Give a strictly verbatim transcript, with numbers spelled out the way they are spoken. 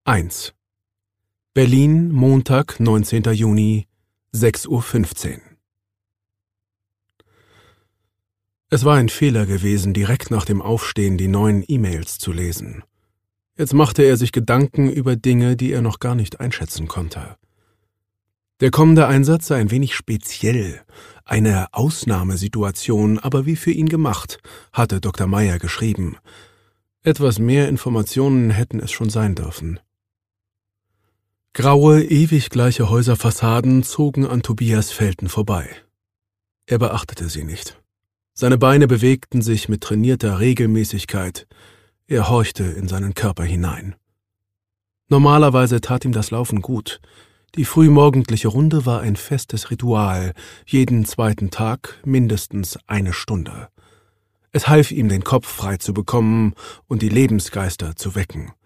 eins. Berlin, Montag, neunzehnter Juni, sechs Uhr fünfzehn. Es war ein Fehler gewesen, direkt nach dem Aufstehen die neuen E-Mails zu lesen. Jetzt machte er sich Gedanken über Dinge, die er noch gar nicht einschätzen konnte. Der kommende Einsatz sei ein wenig speziell, eine Ausnahmesituation, aber wie für ihn gemacht, hatte Doktor Meyer geschrieben. Etwas mehr Informationen hätten es schon sein dürfen. Graue, ewig gleiche Häuserfassaden zogen an Tobias Felten vorbei. Er beachtete sie nicht. Seine Beine bewegten sich mit trainierter Regelmäßigkeit. Er horchte in seinen Körper hinein. Normalerweise tat ihm das Laufen gut. Die frühmorgendliche Runde war ein festes Ritual, jeden zweiten Tag mindestens eine Stunde. Es half ihm, den Kopf frei zu bekommen und die Lebensgeister zu wecken.